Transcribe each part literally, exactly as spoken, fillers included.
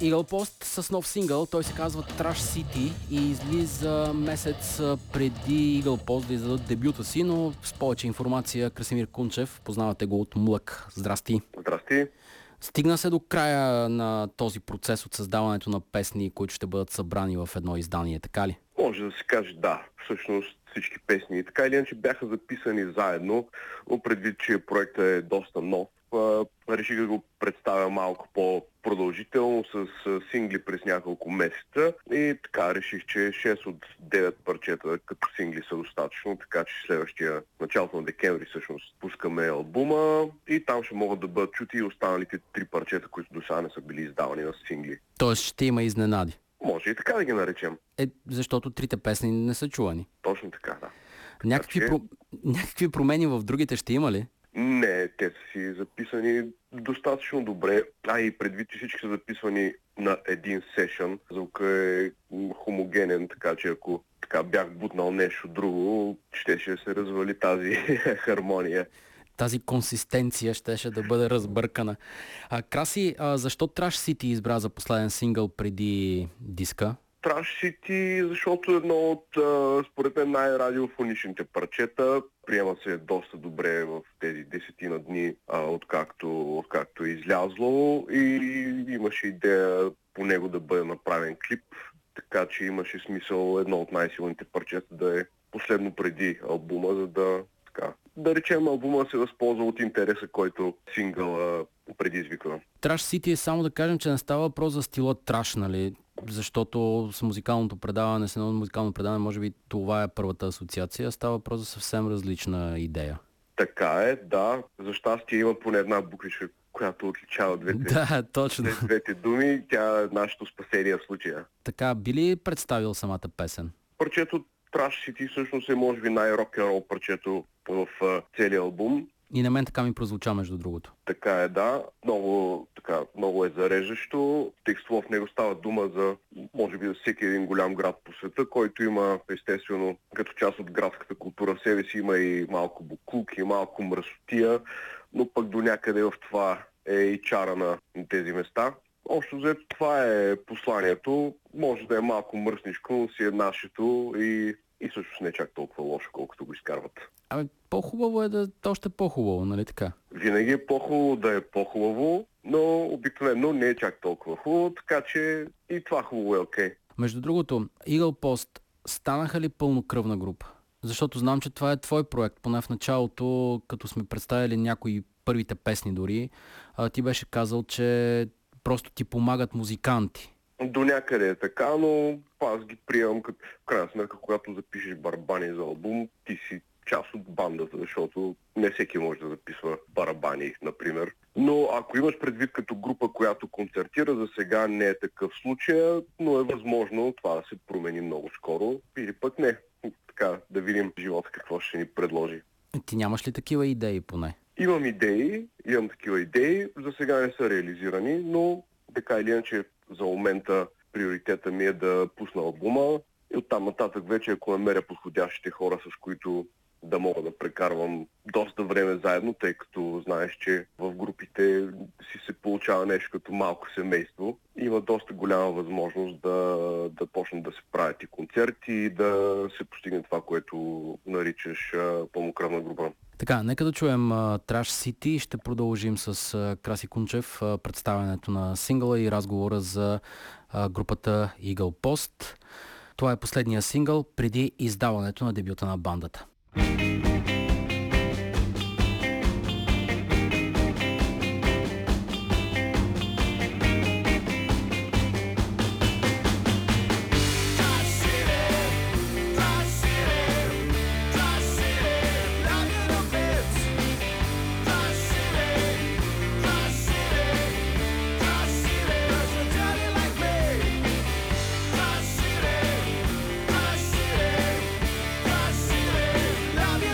Eagle Post с нов сингъл, той се казва Trash City и излиза месец преди Eagle Post да издадат дебюта си, но с повече информация Красимир Кунчев, познавате го от Млък. Здрасти! Здрасти! Стигна се до края на този процес от създаването на песни, които ще бъдат събрани в едно издание, така ли? Може да се каже да. Всъщност всички песни така или иначе бяха записани заедно, но предвид, че проектът е доста нов, реших да го представя малко по-продължително с сингли през няколко месеца и така реших, че шест от девет парчета като сингли са достатъчно, така че следващия началото на декември всъщност пускаме албума и там ще могат да бъдат чути и останалите три парчета, които до сега не са били издавани на сингли. Тоест ще има изненади. Може и така да ги наречем. Е, защото трите песни не са чувани. Точно така, да. Някакви, че... про... Някакви промени в другите ще има ли? Не, те са си записани достатъчно добре, а и предвид, че всички са записвани на един сешън, звукът е хомогенен, така че ако така бях бутнал нещо друго, ще, ще се развали тази хармония. Тази консистенция щеше да бъде разбъркана. А, Краси, а, защо Trash City избра за последен сингъл преди диска? Trash City, защото е едно от, а, според мен, най-радиофоничните парчета. Приема се доста добре в тези десетина дни, а, откакто, откакто е излязло и имаше идея по него да бъде направен клип, така че имаше смисъл едно от най-силните парчета да е последно преди албума, за да така, да речем албума се възползва от интереса, който сингъла предизвиква. Trash City е само да кажем, че не става въпрос за стила траш, нали? Защото с музикалното предаване, с едно музикално предаване, може би това е първата асоциация, става въпрос за съвсем различна идея. Така е, да. За щастие има поне една буквичка, която отличава двете, да, точно. двете думи. Тя е нашето спасение в случая. Така, би ли представил самата песен? Парчето Trash City всъщност е може би най-рок-н-рол парчето в uh, целия албум. И на мен така ми прозвуча, между другото. Така е, да. Много, така, много е зареждащо. Текстово в него става дума за, може би, за всеки един голям град по света, който има, естествено, като част от градската култура в себе си има и малко буклук, и малко мръсотия, но пък до някъде в това е и чара на тези места. Общо взето това е посланието. Може да е малко мръсничко, но си е нашето и, и също не е чак толкова лошо, колкото го изкарват. Ами по-хубаво е да е още по-хубаво, нали така? Винаги е по-хубаво да е по-хубаво, но обикновено не е чак толкова хубаво, така че и това хубаво е окей. Okay. Между другото, Eagle Post станаха ли пълнокръвна група? Защото знам, че това е твой проект. Поне в началото, като сме представили някои първите песни дори, а, ти беше казал, че просто ти помагат музиканти. До някъде е така, но аз ги приемам като в крайна сметка, когато запишеш барабани за албум, ти си част от бандата, защото не всеки може да записва барабани, например. Но ако имаш предвид като група, която концертира, за сега не е такъв случай, но е възможно това да се промени много скоро или пък не. Така, да видим живота какво ще ни предложи. Ти нямаш ли такива идеи поне? Имам идеи, имам такива идеи, за сега не са реализирани, но така или иначе за момента приоритета ми е да пусна албума и оттам нататък вече, ако намеря подходящите хора, с които да мога да прекарвам доста време заедно, тъй като знаеш, че в групите си се получава нещо като малко семейство. Има доста голяма възможност да, да почнат да се правят и концерти и да се постигне това, което наричаш пълнокръвна група. Така, нека да чуем uh, Trash City. Ще продължим с uh, Краси Кунчев, uh, представянето на сингъла и разговора за uh, групата Eagle Post. Това е последния сингъл преди издаването на дебюта на бандата. Love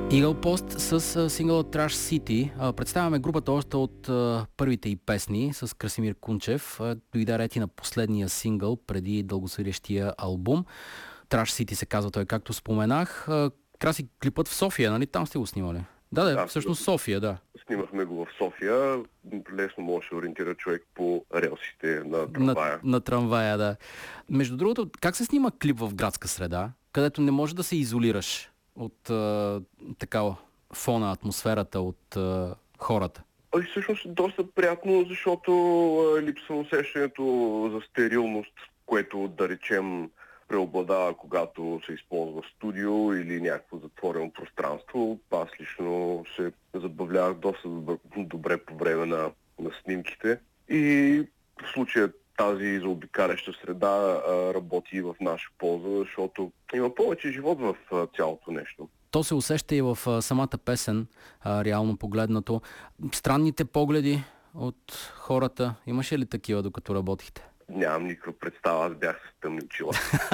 Eagle Post с а, сингъла Trash City. А, представяме групата още от а, първите й песни с Красимир Кунчев. А, дойде ред и на последния сингъл преди дългосвирещия албум. Trash City се казва той, както споменах. А, краси клипът в София, нали? Там сте го снимали? Да, да, Да, всъщност София, да. Снимахме го в София. Лесно може да се ориентира човек по релсите на На, трамвая. на трамвая, да. Между другото, как се снима клип в градска среда, където не можеш да се изолираш от а, такава фона, атмосферата, от а, хората? Ами всъщност е доста приятно, защото а, липсва усещането за стерилност, което да речем преобладава, когато се използва студио или някакво затворено пространство. Аз лично се забавлявах доста добре, добре по време на, на снимките. И в случая тази заобикаляща среда а, работи и в наша полза, защото има повече живот в а, цялото нещо. То се усеща и в а, самата песен, а, реално погледнато. Странните погледи от хората, имаше ли такива докато работихте? Нямам никаква представа, аз бях с тъмни очила.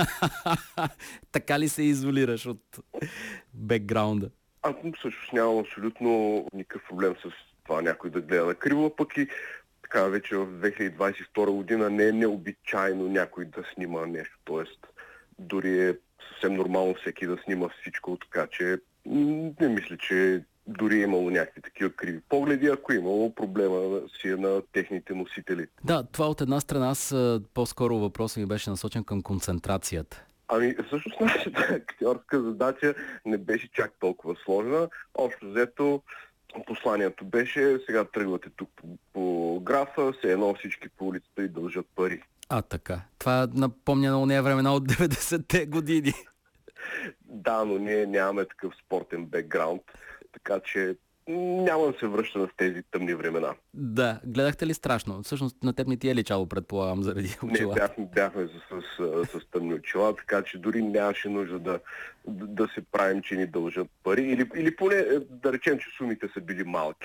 Така ли се изолираш от бекграунда? Аз всъщност нямам абсолютно никакъв проблем с това някой да гледа на криво, пък и така вече в две хиляди двадесет и втора година не е необичайно някой да снима нещо, т.е. дори е съвсем нормално всеки да снима всичко, така че не мисля, че дори е имало някакви такива криви погледи, ако е имало проблема си на техните носители. Да, това от една страна, аз по-скоро въпросът ми беше насочен към концентрацията. Ами всъщност нашата актьорска задача не беше чак толкова сложна. Общо взето посланието беше: сега тръгвате тук по, по графа, все едно всички по улицата и дължат пари. А, така. Това напомня на ония времена от деветдесетте години. Да, но ние нямаме такъв спортен бекграунд, така че няма да се връщаме в тези тъмни времена. Да, гледахте ли страшно? Всъщност на теб не ти е личало, предполагам, заради очила. Не, бяхме, бяхме с, с, с, с тъмни очила, така че дори нямаше нужда да, да, да се правим, че ни дължат пари. Или, или поне да речем, че сумите са били малки.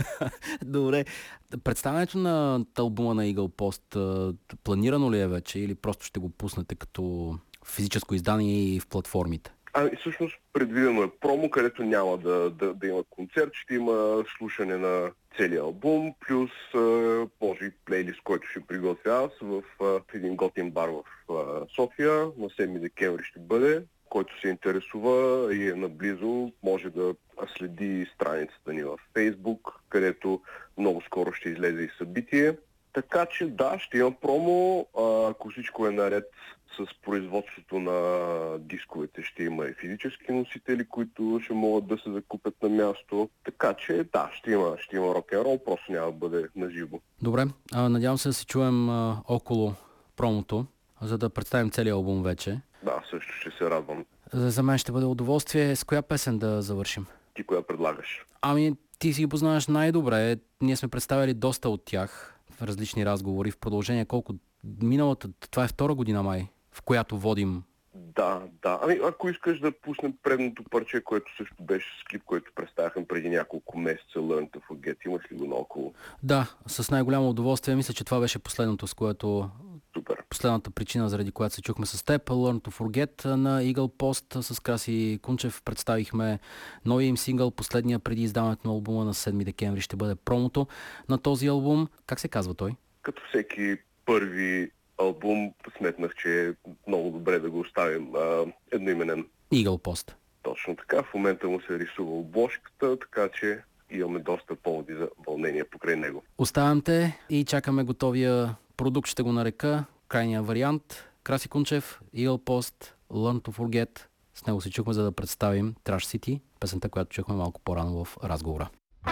Добре. Представянето на албума на Eagle Post планирано ли е вече или просто ще го пуснете като физическо издание и в платформите? Ами всъщност предвидено е промо, където няма да, да, да има концерт, ще има слушане на целия албум, плюс може и плейлист, който ще приготвя аз в, в един готин бар в София. На седми декември ще бъде. Който се интересува и е наблизо, може да следи страницата ни в Фейсбук, където много скоро ще излезе и събитие. Така че да, ще има промо, ако всичко е наред с производството на дисковете, ще има и физически носители, които ще могат да се закупят на място. Така че да, ще има, ще има рок-н-рол, просто няма да бъде наживо. Добре, а, надявам се да се чуем а, около промото, за да представим целият албум вече. Да, също ще се радвам. За, за мен ще бъде удоволствие. С коя песен да завършим? Ти коя предлагаш? Ами, ти си ги познаваш най-добре. Ние сме представили доста от тях в различни разговори. В продължение колко? Миналата, това е втора година май, в която водим. Да, да. Ами ако искаш да пуснем предното парче, което също беше с клип, който представяхме преди няколко месеца, Learn to Forget, имаш ли го наоколо? Да, с най-голямо удоволствие. Мисля, че това беше последното, с което... Супер. Последната причина, заради която се чухме с теб, Learn to Forget на Eagle Post с Краси Кунчев. Представихме новия им сингъл, последния преди издаването на албума на седми декември ще бъде промото на този албум. Как се казва той? Като всеки първи албум, сметнах, че е много добре да го оставим а, едноименен. Eagle Post. Точно така. В момента му се рисува обложката, така че имаме доста поводи за вълнение покрай него. Оставям те и чакаме готовия продукт, ще го нарека. Крайния вариант. Краси Кунчев, Eagle Post, Learn to Forget. С него се чухме, за да представим Trash City, песента, която чухме малко по-рано в разговора.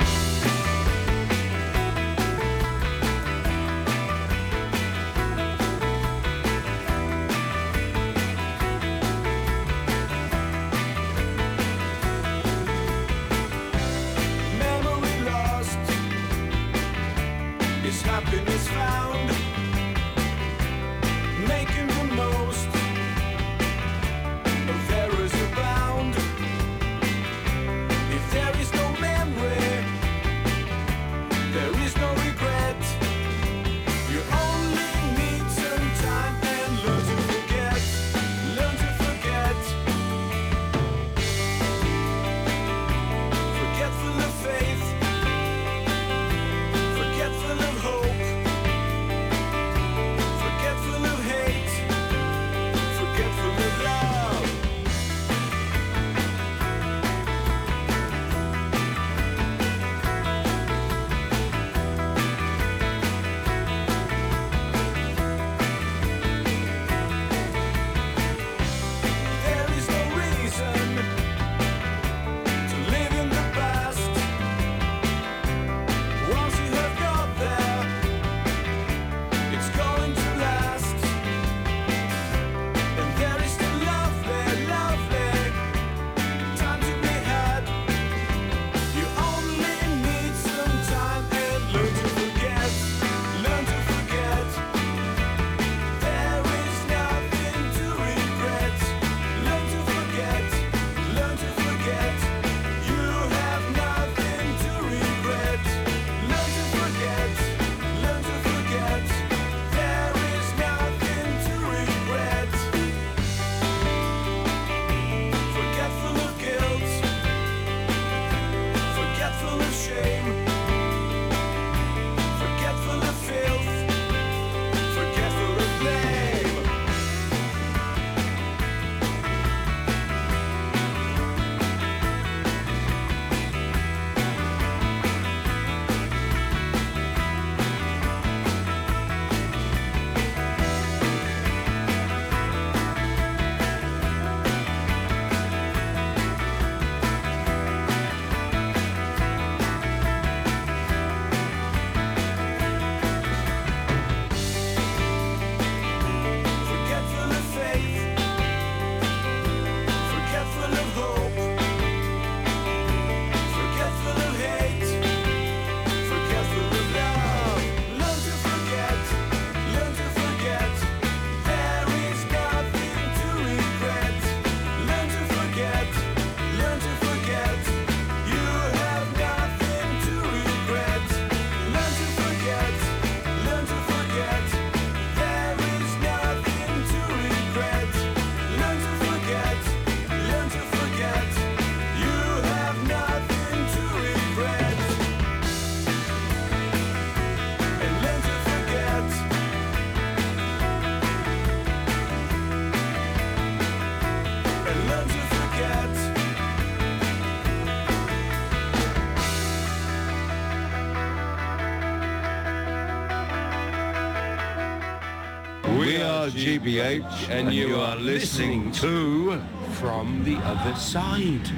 Happiness found, making the most of errors abound. If there is no memory, We are G B H, and you are listening to From the Other Side.